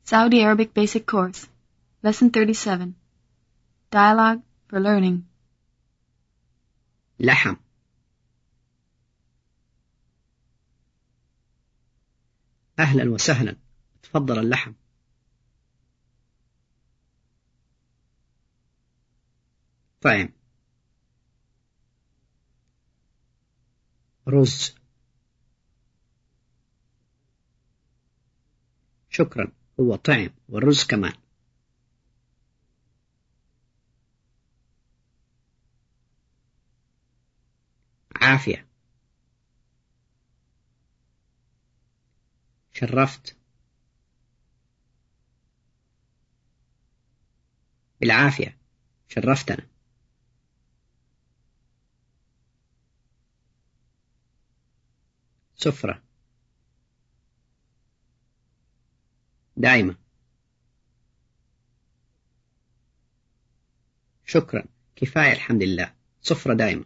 Saudi Arabic Basic Course, Lesson 37, Dialogue for Learning. لحم. أهلا وسهلا، تفضل اللحم. طعم. رز. شكرا، هو طعم والرز كمان. عافية. شرفت. بالعافية، شرفتنا. سفرة. دائما. شكرا، كفاية الحمد لله، سفرة دائما.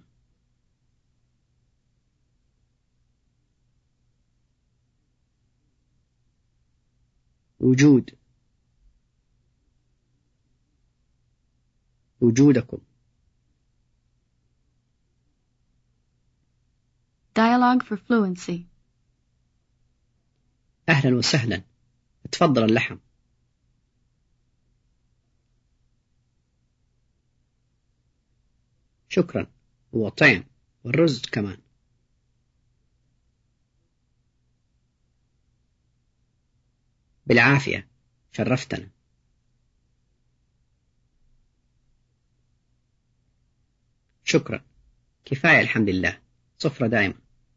وجود. وجودكم. Dialogue for Fluency. أهلا وسهلا، تفضل اللحم. شكرا، هو طعم والرز كمان. بالعافية، شرفتنا. شكرا، كفاية الحمد لله، سفرة دائما.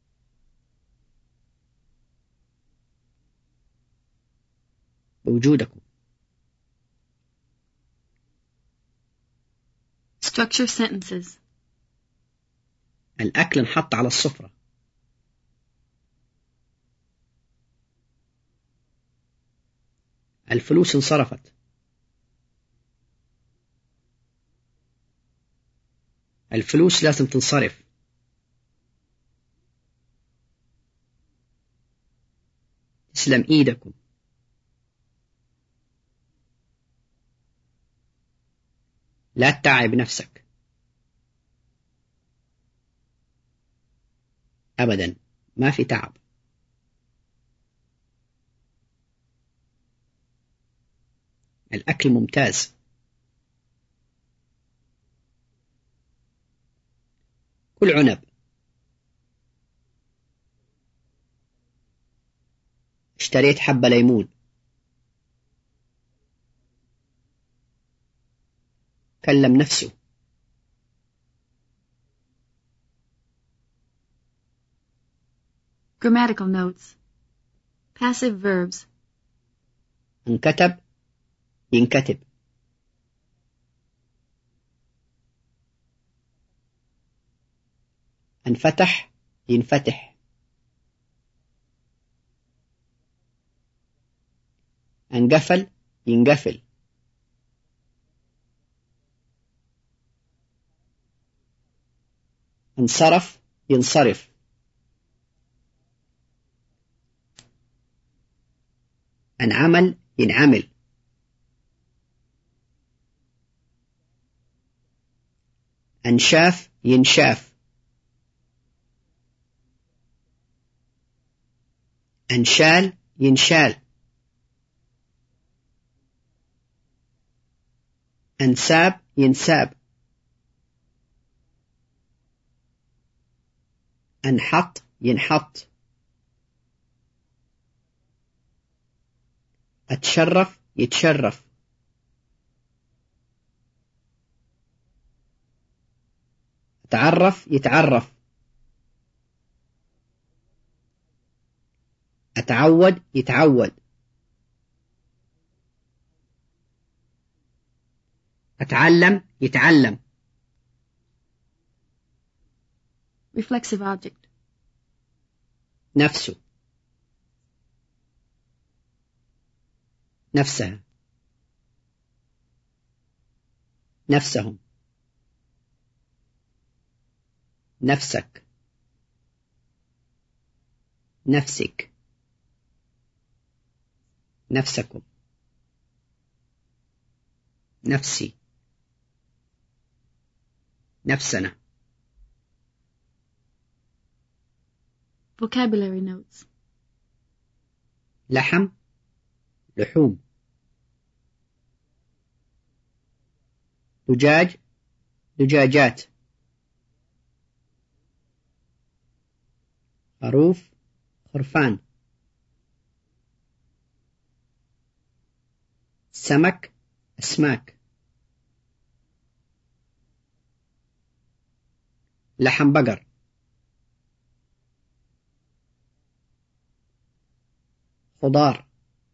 بوجودكم. Structure sentences. الأكل انحط على السفرة. الفلوس انصرفت. الفلوس لازم تنصرف. تسلم إيدكم. لا تتعب نفسك. أبدا، ما في تعب. الأكل ممتاز. كل عنب. اشتريت حبة ليمون. كلم نفسه. Grammatical notes. Passive verbs. انكتب. ينكتب. انفتح. ينفتح. انقفل. ينقفل. انصرف. ينصرف. انعمل. ينعمل. انشاف. ينشاف. انشال. ينشال. انساب. ينساب. انحط. ينحط. اتشرف. يتشرف. اتعرف. يتعرف. أتعود. يتعود. أتعلم. يتعلم. Reflexive object. نفسه. نفسها. نفسهم. نفسك. نفسك. نفسكم. نفسي نفسنا Vocabulary notes. لحم لحوم دجاج دجاجات خروف خرفان سمك أسماك لحم بقر خضار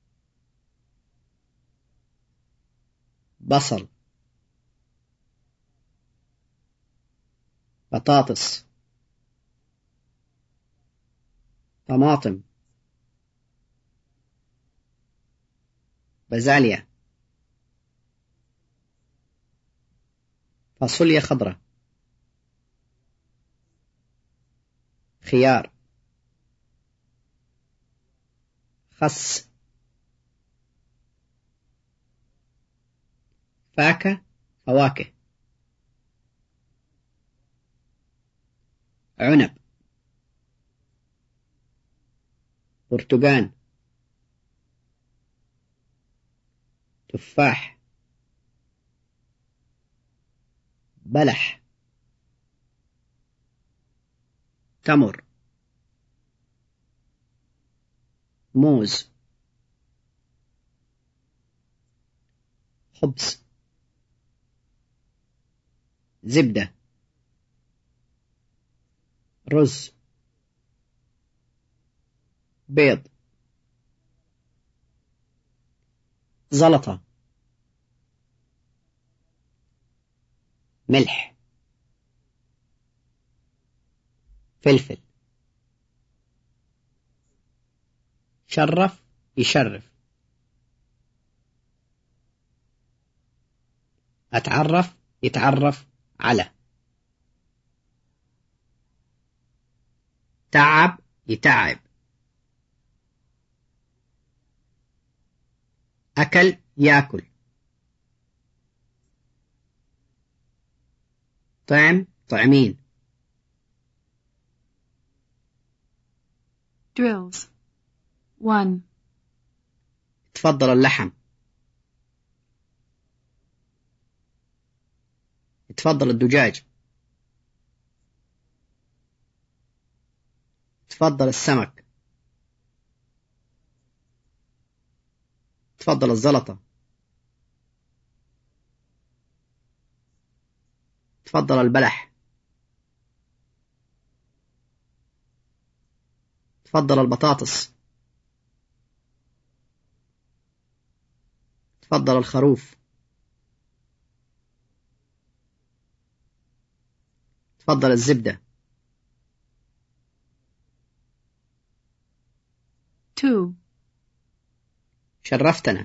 بصل بطاطس طماطم بازاليا فاصوليا خضراء خيار خس فواكه عنب برتقان تفاح بلح تمر موز خبز زبدة رز بيض زلطة ملح فلفل شرف يشرف أتعرف يتعرف على تعب يتعب أكل يأكل طعم طعمين Drills. 1. تفضل اللحم تفضل الدجاج تفضل السمك تفضل الزلطة تفضل البلح تفضل البطاطس تفضل الخروف تفضل الزبدة 2. شرفتنا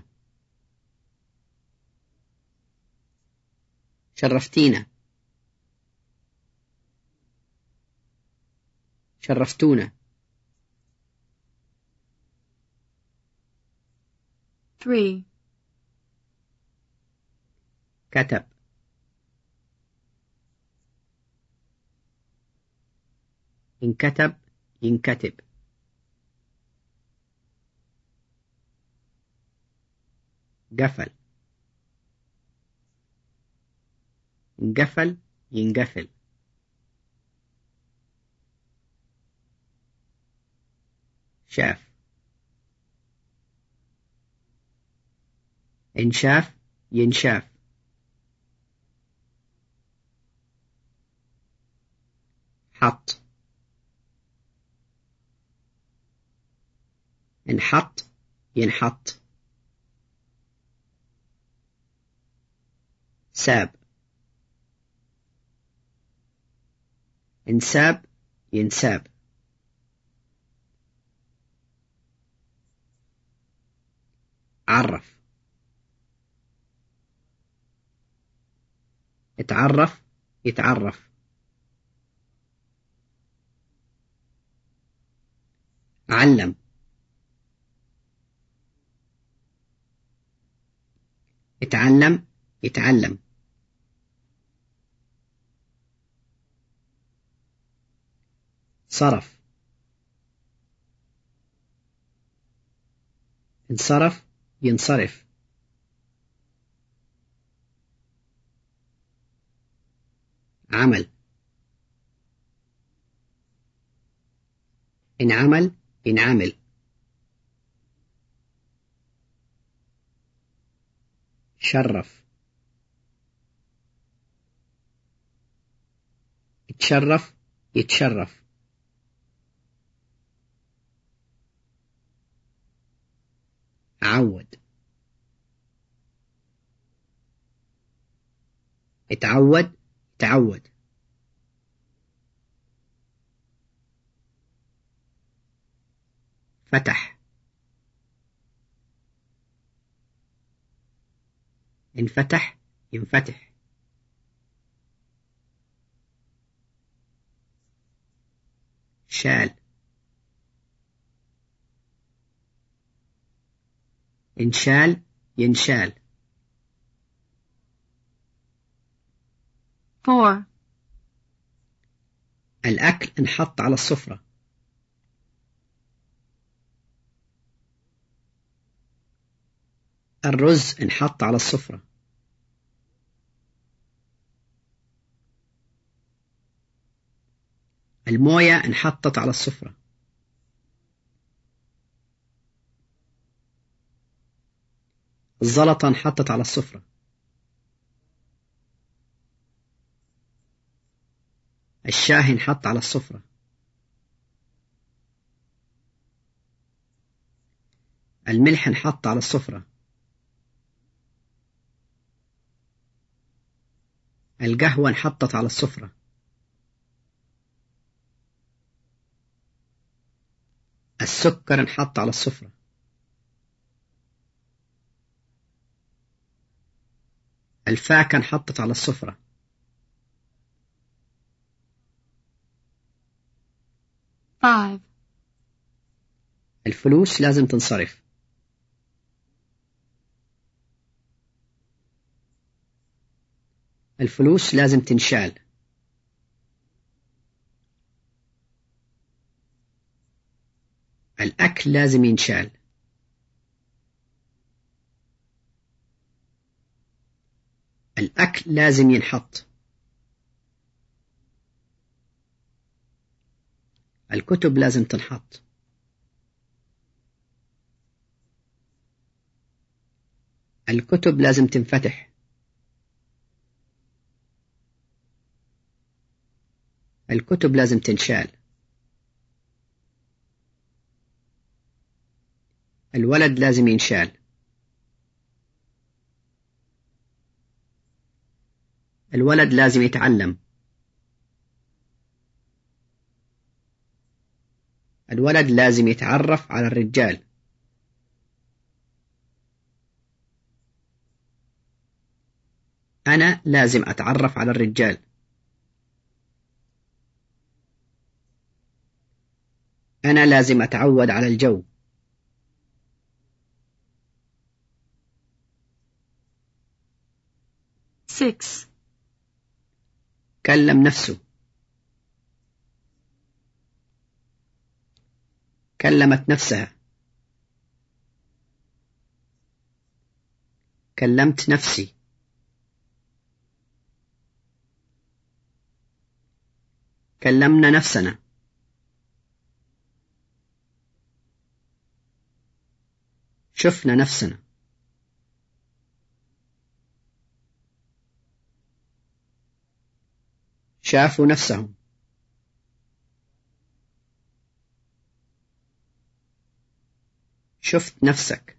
شرفتينا شرفتونا 3. كتب انكتب ينكتب قفل انقفل ينقفل شاف انشاف ينشاف حط انحط ينحط ساب انساب ينساب عرف اتعرف يتعرف علم اتعلم يتعلم. صرف. انصرف ينصرف. عمل. انعمل ينعمل. شرف. اتشرف يتشرف. عود. اتعود تعود. فتح. انفتح ينفتح. شال. انشال ينشال. 4. الأكل انحط على السفرة. الرز انحط على السفرة. الموية انحطت على السفرة. الزلطة انحطت على السفرة. الشاي انحط على السفرة. الملح انحط على السفرة. القهوة انحطت على السفرة. السكر انحط على السفرة. الفاكهة انحطت على السفرة. Five. الفلوس لازم تنصرف. الفلوس لازم تنشال. الأكل لازم ينشال. الأكل لازم ينحط. الكتب لازم تنحط. الكتب لازم تنفتح. الكتب لازم تنشال. الولد لازم ينشال. الولد لازم يتعلم. الولد لازم يتعرف على الرجال. أنا لازم أتعرف على الرجال. أنا لازم أتعود على الجو. 6. كلم نفسه. كلمت نفسها. كلمت نفسي. كلمنا نفسنا. شفنا نفسنا. شافوا نفسهم. شفت نفسك.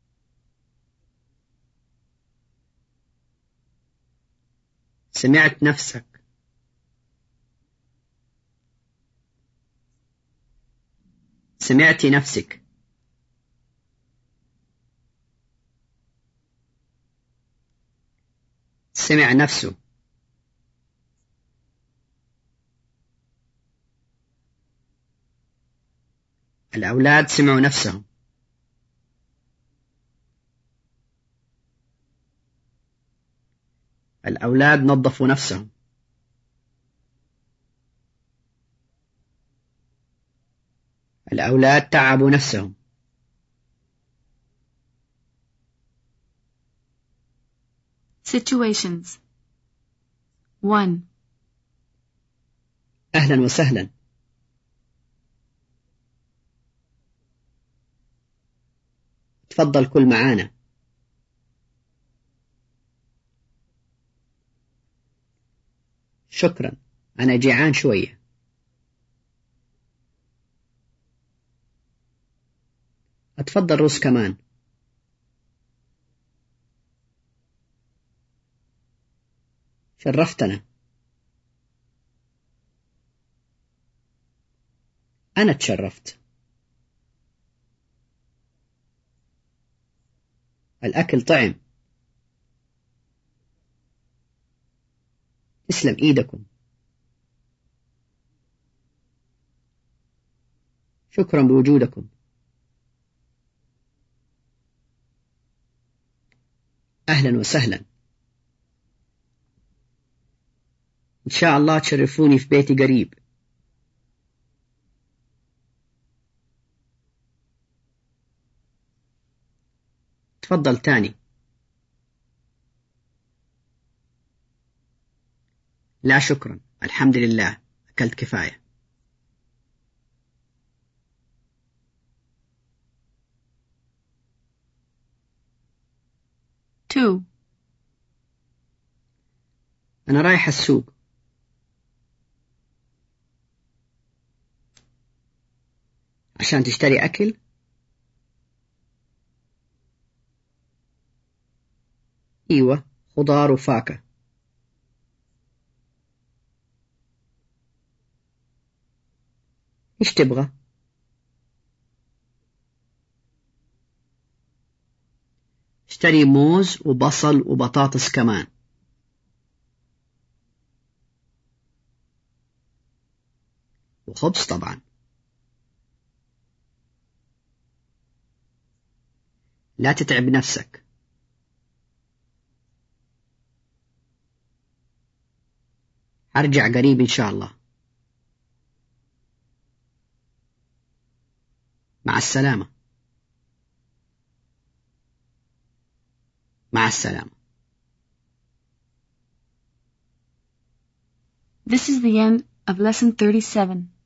سمعت نفسك. سمعتي نفسك. سمع نفسه. الأولاد سمعوا نفسهم. الأولاد نظفوا نفسهم. الأولاد تعبوا نفسهم. Situations 1. أهلا وسهلا. تفضل كل معانا. شكرا، أنا جيعان شوية. أتفضل رز كمان. شرفتنا. أنا تشرفت. الأكل طعم. تسلم إيدكم. شكرا بوجودكم. أهلا وسهلا. إن شاء الله تشرفوني في بيتي قريب. تفضل تاني. لا شكرا، الحمد لله أكلت كفاية. Two. أنا رايح السوق. عشان تشتري أكل؟ إيوة، خضار وفاكهة. إيش تبغى؟ اشتري موز وبصل وبطاطس كمان. وخبز طبعا. لا تتعب نفسك. أرجع قريب إن شاء الله. مع السلامة. مع السلامة. This is the end of lesson 37.